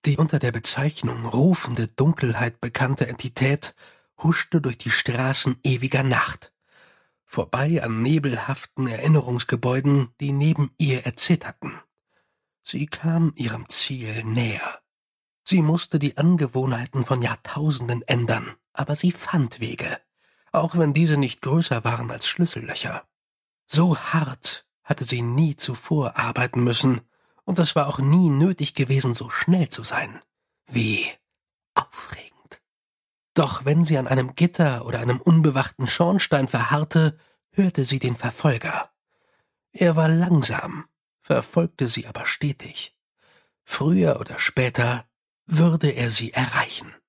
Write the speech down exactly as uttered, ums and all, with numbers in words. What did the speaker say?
Die unter der Bezeichnung rufende Dunkelheit bekannte Entität huschte durch die Straßen ewiger Nacht, vorbei an nebelhaften Erinnerungsgebäuden, die neben ihr erzitterten. Sie kam ihrem Ziel näher. Sie musste die Angewohnheiten von Jahrtausenden ändern, aber sie fand Wege, auch wenn diese nicht größer waren als Schlüssellöcher. So hart hatte sie nie zuvor arbeiten müssen, und es war auch nie nötig gewesen, so schnell zu sein. Wie aufregend. Doch wenn sie an einem Gitter oder einem unbewachten Schornstein verharrte, hörte sie den Verfolger. Er war langsam, verfolgte sie aber stetig. Früher oder später würde er sie erreichen.